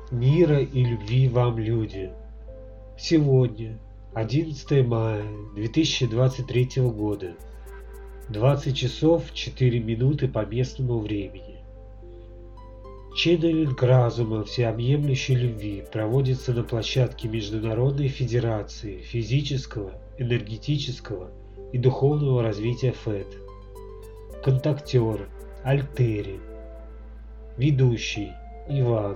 Мира и любви вам, люди! Сегодня, 11 мая 2023 года, 20 часов 4 минуты по местному времени. Ченнелинг разума всеобъемлющей любви проводится на площадке Международной Федерации физического, энергетического и духовного развития ФЭД. Контактер Альтери. Ведущий Иван.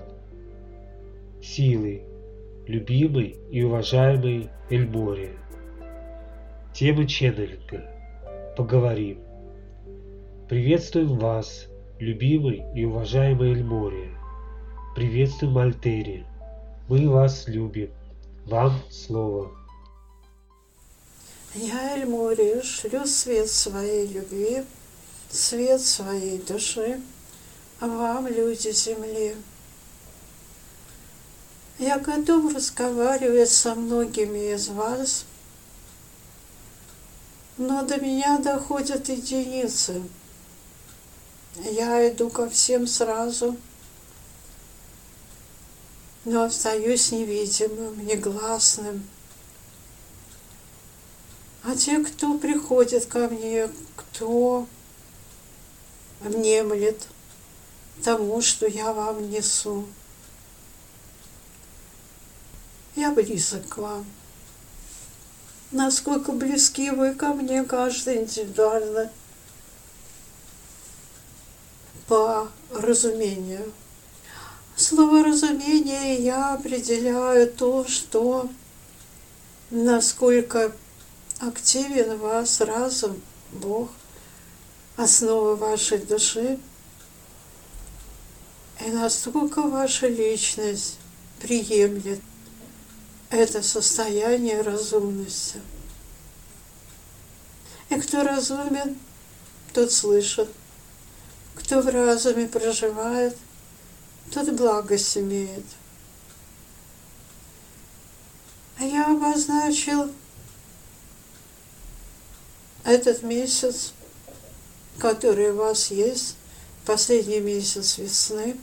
Силы любимый и уважаемый Эльмория. Тема ченнелинга. Поговорим. Приветствуем вас, любимый и уважаемый Эльмория. Приветствуем Альтери. Мы вас любим. Вам слово. Я, Эльмория, шлю свет своей любви, свет своей души, вам, люди Земли. Я готов разговаривать со многими из вас, но до меня доходят единицы. Я иду ко всем сразу, но остаюсь невидимым, негласным. А те, кто приходит ко мне, кто внемлет тому, что я вам несу, я близок к вам. Насколько близки вы ко мне, каждый индивидуально, по разумению. Слово «разумение» я определяю то, что насколько активен в вас разум, Бог, основа вашей души, и насколько ваша личность приемлет это состояние разумности. И кто разумен, тот слышит. Кто в разуме проживает, тот благость имеет. А я обозначил этот месяц, который у вас есть, последний месяц весны,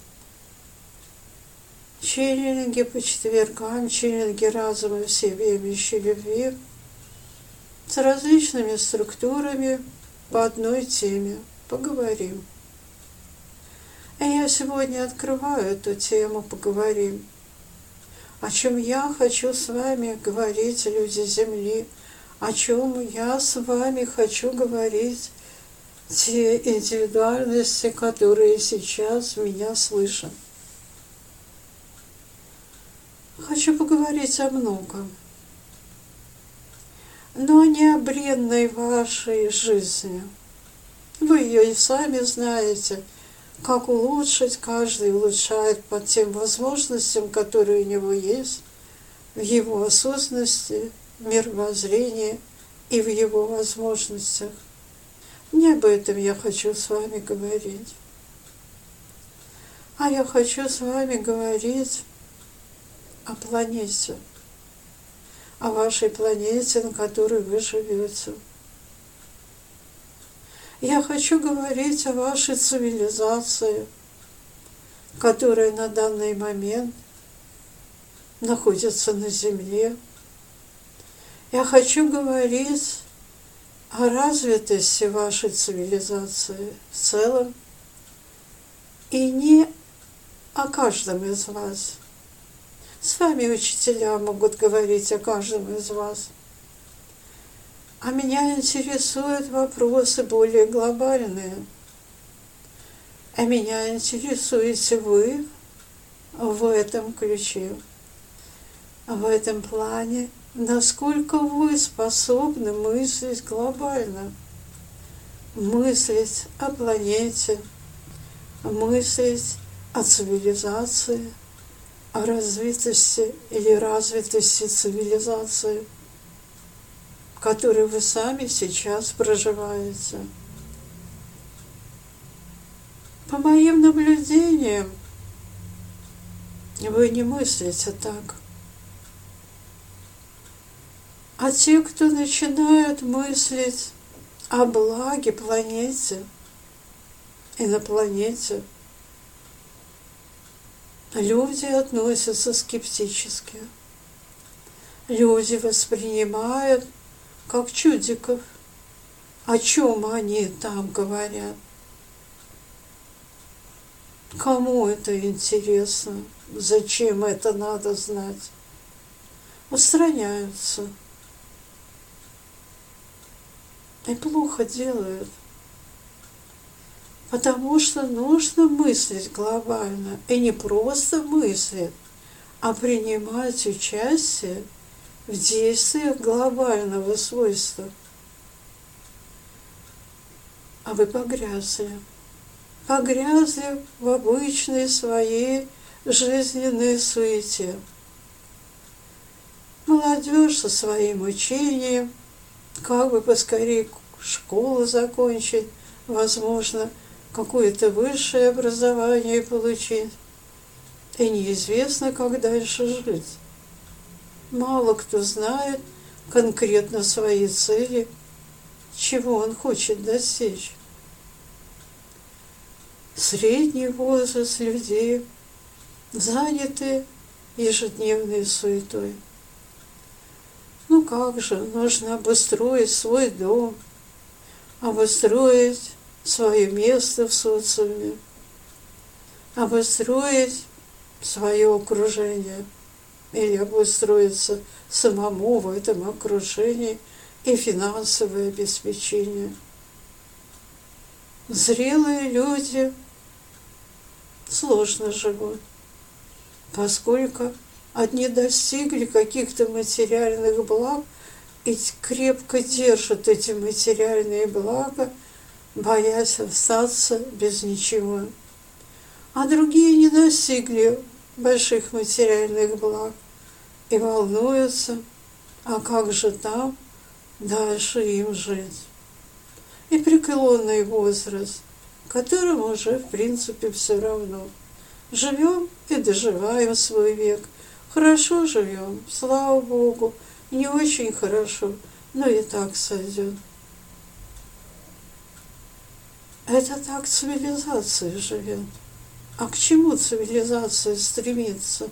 ченнелинги по четвергам, ченнелинги разума всеобъемлющей любви с различными структурами по одной теме. Поговорим. И я сегодня открываю эту тему «Поговорим». О чем я хочу с вами говорить, люди Земли, о чем я с вами хочу говорить, те индивидуальности, которые сейчас меня слышат. Хочу поговорить о многом, но не о бренной вашей жизни. Вы ее и сами знаете, как улучшить, каждый улучшает по тем возможностям, которые у него есть, в его осознанности, мировоззрении и в его возможностях. Не об этом я хочу с вами говорить. А я хочу с вами говорить о планете, о вашей планете, на которой вы живете. Я хочу говорить о вашей цивилизации, которая на данный момент находится на Земле. Я хочу говорить о развитости вашей цивилизации в целом и не о каждом из вас. С вами учителя могут говорить о каждом из вас. А меня интересуют вопросы более глобальные. А меня интересуете вы в этом ключе, в этом плане, насколько вы способны мыслить глобально, мыслить о планете, мыслить о цивилизации, о развитости или развитости цивилизации, в которой вы сами сейчас проживаете. По моим наблюдениям, вы не мыслите так. А те, кто начинают мыслить о благе планете и на планете, Люди относятся скептически. Люди воспринимают как чудиков. О чем они там говорят? Кому это интересно? Зачем это надо знать? Устраняются. И плохо делают. Потому что нужно мыслить глобально. И не просто мыслить, а принимать участие в действиях глобального свойства. А вы погрязли. Погрязли в обычной своей жизненной суете. Молодежь со своим учением, как бы поскорее школу закончить, возможно, какое-то высшее образование получить. И неизвестно, как дальше жить. Мало кто знает конкретно свои цели, чего он хочет достичь. Средний возраст людей заняты ежедневной суетой. Ну как же, нужно обустроить свой дом, обустроить свое место в социуме, обустроить свое окружение или обустроиться самому в этом окружении и финансовое обеспечение. Зрелые люди сложно живут, поскольку одни достигли каких-то материальных благ и крепко держат эти материальные блага, боясь остаться без ничего. А другие не достигли больших материальных благ и волнуются, а как же там дальше им жить. И преклонный возраст, которому уже, в принципе, все равно. Живем и доживаем свой век. Хорошо живем, слава Богу, не очень хорошо, но и так сойдет. Это так цивилизация живет. А к чему цивилизация стремится?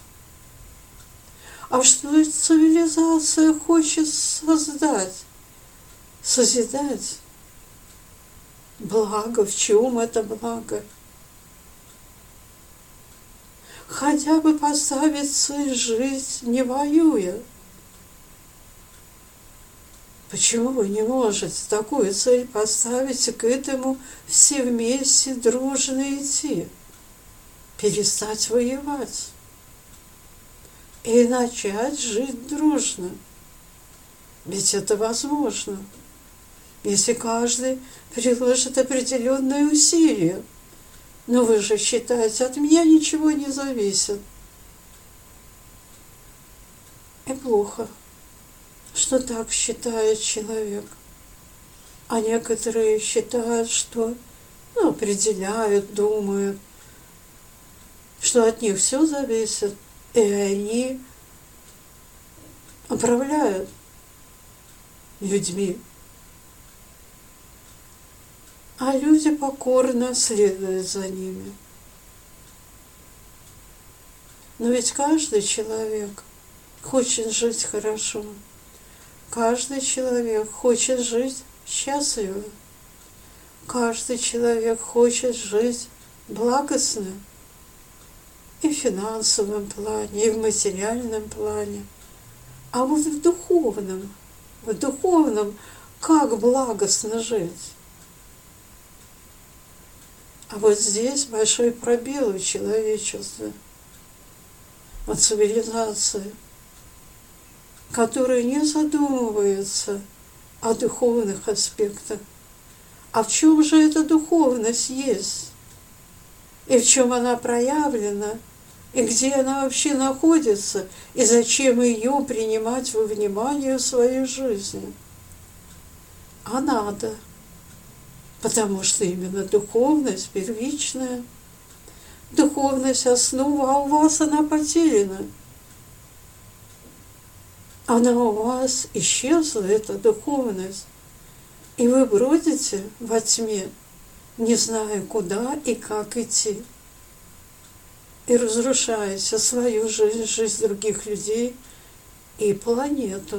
А что цивилизация хочет создать, созидать? Благо, в чем это благо? Хотя бы поставить цель жить, не воюя. Почему вы не можете такую цель поставить и к этому все вместе дружно идти? Перестать воевать и начать жить дружно. Ведь это возможно, если каждый приложит определенные усилия. Но вы же считаете, от меня ничего не зависит. И плохо, что так считает человек. А некоторые считают, что определяют, думают, что от них все зависит, и они управляют людьми. А люди покорно следуют за ними. Но ведь каждый человек хочет жить хорошо. Каждый человек хочет жить счастливо. Каждый человек хочет жить благостно и в финансовом плане, и в материальном плане. А вот в духовном как благостно жить? А вот здесь большой пробел у человечества, у цивилизации, которая не задумывается о духовных аспектах. А в чем же эта духовность есть? И в чем она проявлена? И где она вообще находится? И зачем ее принимать во внимание в своей жизни? А надо. Потому что именно духовность первичная, духовность основа, а у вас она потеряна. Она у вас исчезла, эта духовность, и вы бродите во тьме, не зная, куда и как идти. и разрушаете свою жизнь, жизнь других людей и планету.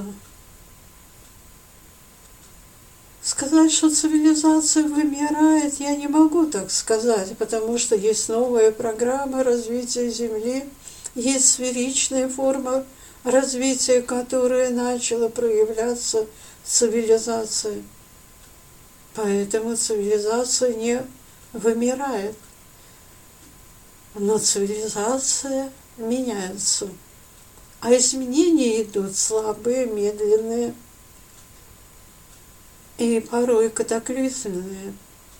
Сказать, что цивилизация вымирает, я не могу так сказать, потому что есть новая программа развития Земли, есть сферичная форма развития, которая начала проявляться в цивилизации. Поэтому цивилизация не вымирает. Но цивилизация меняется. А изменения идут слабые, медленные и порой катаклизменные.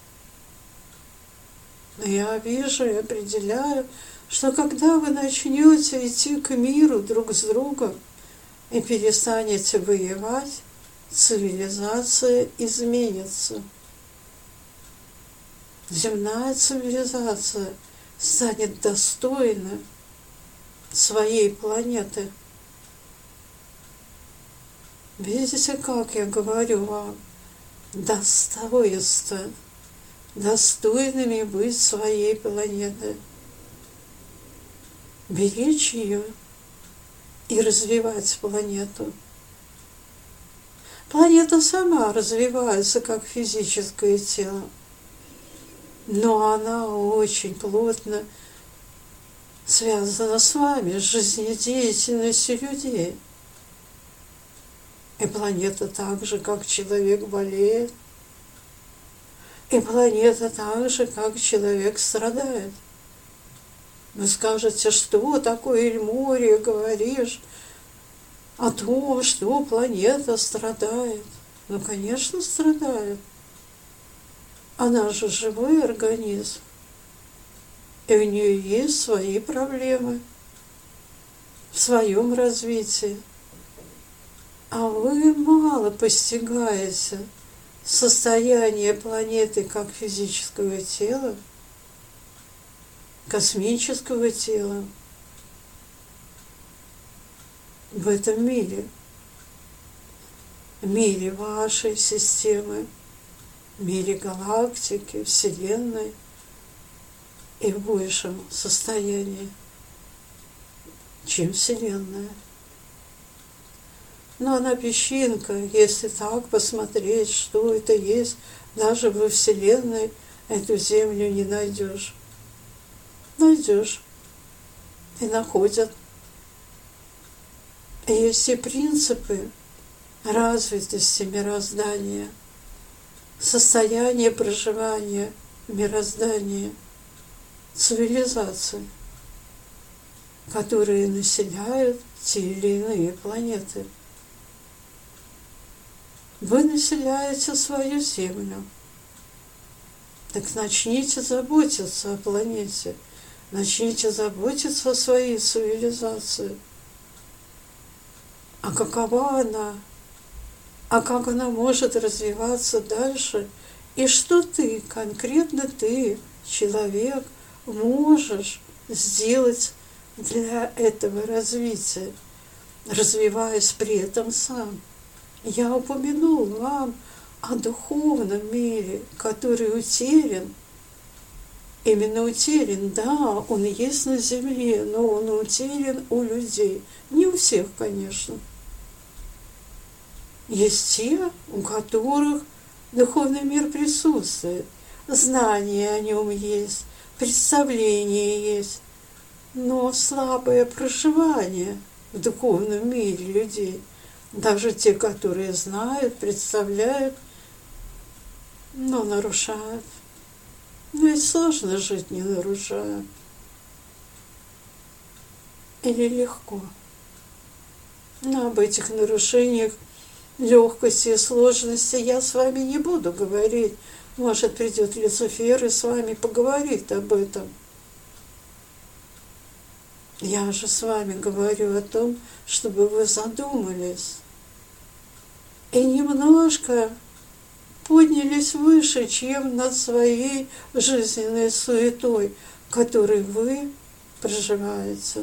Я вижу и определяю, что когда вы начнете идти к миру друг с другом и перестанете воевать, цивилизация изменится. Земная цивилизация станет достойна своей планеты. Видите, как я говорю вам? Достоинство, достойными быть своей планеты, беречь ее и развивать планету. Планета сама развивается как физическое тело, но она очень плотно связана с вами, с жизнедеятельностью людей. И планета так же, как человек болеет, и планета так же, как человек страдает. Вы скажете, что такое, Ильмория, говоришь о том, что планета страдает. Ну, конечно, страдает. Она же живой организм, и у нее есть свои проблемы в своем развитии. А вы мало постигаете состояние планеты как физического тела, космического тела в этом мире вашей системы, в мире галактики, Вселенной и в большем состоянии, чем Вселенная. Но она песчинка, если так посмотреть, что это есть, даже во Вселенной эту Землю не найдешь. Найдешь. И находят. И есть и принципы развитости мироздания, состояние проживания в мироздании, цивилизации, которые населяют те или иные планеты. Вы населяете свою Землю. Так начните заботиться о планете, начните заботиться о своей цивилизации. А какова она? А как она может развиваться дальше? И что ты, конкретно ты, человек, можешь сделать для этого развития, развиваясь при этом сам? Я упомянул вам о духовном мире, который утерян. Именно утерян, да, он есть на земле, но он утерян у людей. Не у всех, конечно. Есть те, у которых духовный мир присутствует, знания о нем есть, представление есть, но слабое проживание в духовном мире людей. Даже те, которые знают, представляют, но нарушают. Но ведь сложно жить, не нарушая. Или легко. Но об этих нарушениях, легкости и сложности я с вами не буду говорить. Может, придет Люцифер и с вами поговорит об этом. Я же с вами говорю о том, чтобы вы задумались и немножко поднялись выше, чем над своей жизненной суетой, которой вы проживаете.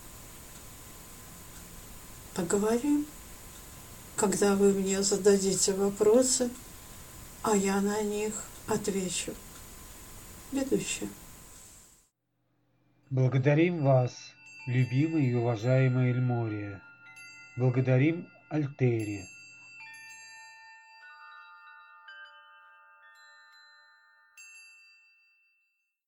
Поговорим, когда вы мне зададите вопросы, а я на них отвечу. Ведущая. Благодарим вас, любимый и уважаемый Эльмория. Благодарим Альтери,